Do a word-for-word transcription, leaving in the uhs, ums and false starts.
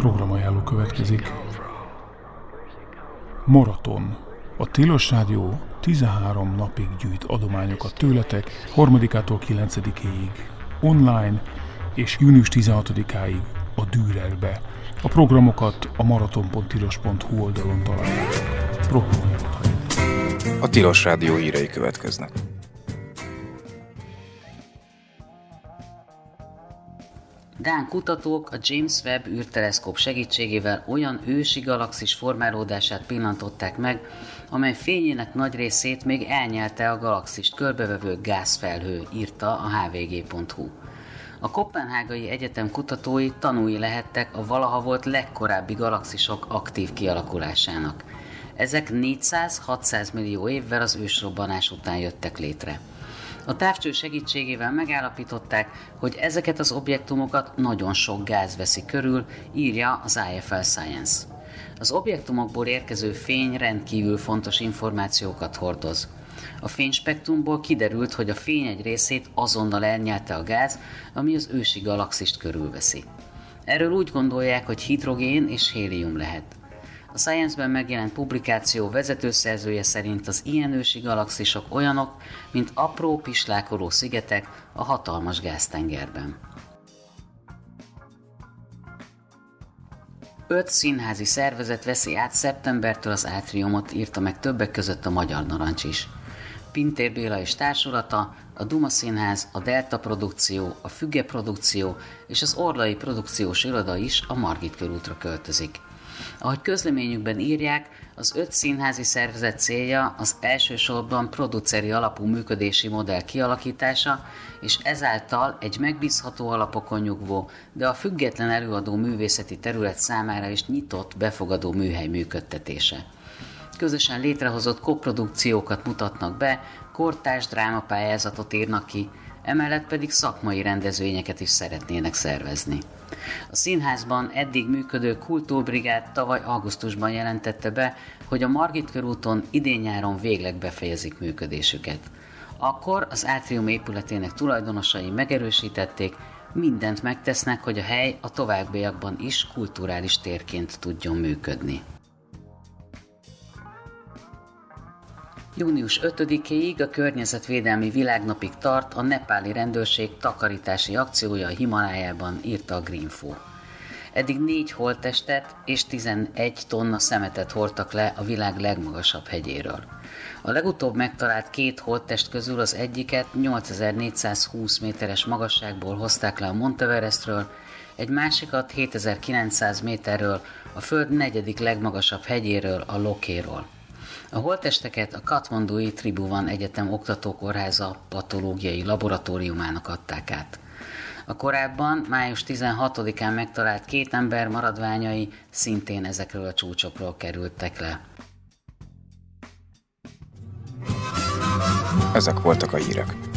Programajánló következik. Maraton. A Tilos Rádió tizenhárom napig gyűjt adományokat tőletek, harmadikától kilencedikéig online, és június tizenhatodikáig a Dürerbe. A programokat a maraton pont tilos pont hu oldalon találjátok. Programajánlót halljátok. A Tilos Rádió hírei következnek. Dán kutatók a James Webb űrteleszkóp segítségével olyan ősi galaxis formálódását pillantották meg, amely fényének nagy részét még elnyelte a galaxist körbevevő gázfelhő, írta a há vé gé pont hú. A Koppenhágai Egyetem kutatói tanúi lehettek a valaha volt legkorábbi galaxisok aktív kialakulásának. Ezek négyszáz-hatszáz millió évvel az ősrobbanás után jöttek létre. A távcső segítségével megállapították, hogy ezeket az objektumokat nagyon sok gáz veszi körül, írja az i ef el Science. Az objektumokból érkező fény rendkívül fontos információkat hordoz. A fényspektrumból kiderült, hogy a fény egy részét azonnal elnyelte a gáz, ami az ősi galaxist körülveszi. Erről úgy gondolják, hogy hidrogén és hélium lehet. A Science-ben megjelent publikáció vezetőszerzője szerint az ilyen ősi galaxisok olyanok, mint apró pislákoló szigetek a hatalmas gáztengerben. Öt színházi szervezet veszi át szeptembertől az átriumot, írta meg többek között a Magyar Narancs is. Pintér Béla és társulata, a Duma Színház, a Delta Produkció, a Füge Produkció és az Orlai Produkciós Iroda is a Margit körútra költözik. Ahogy közleményükben írják, az öt színházi szervezet célja az elsősorban produceri alapú működési modell kialakítása, és ezáltal egy megbízható alapokon nyugvó, de a független előadó művészeti terület számára is nyitott, befogadó műhely működtetése. Közösen létrehozott koprodukciókat mutatnak be, kortárs drámapályázatot írnak ki, emellett pedig szakmai rendezvényeket is szeretnének szervezni. A színházban eddig működő Kultúrbrigád tavaly augusztusban jelentette be, hogy a Margit körúton idén-nyáron végleg befejezik működésüket. Akkor az átrium épületének tulajdonosai megerősítették, mindent megtesznek, hogy a hely a továbbiakban is kulturális térként tudjon működni. június ötödikéig a Környezetvédelmi Világnapig tart a nepáli rendőrség takarítási akciója a Himalájában, írta a Greenfo. Eddig négy holttestet és tizenegy tonna szemetet hordtak le a világ legmagasabb hegyéről. A legutóbb megtalált két holttest közül az egyiket nyolcezer-négyszázhúsz méteres magasságból hozták le a Monteverestről, egy másikat hétezer-kilencszáz méterről, a Föld negyedik legmagasabb hegyéről, a Lokéról. A holttesteket a Katmandui Tribhuvan Egyetem oktatókórháza patológiai laboratóriumának adták át. A korábban május tizenhatodikán megtalált két ember maradványai szintén ezekről a csúcsokról kerültek le. Ezek voltak a hírek.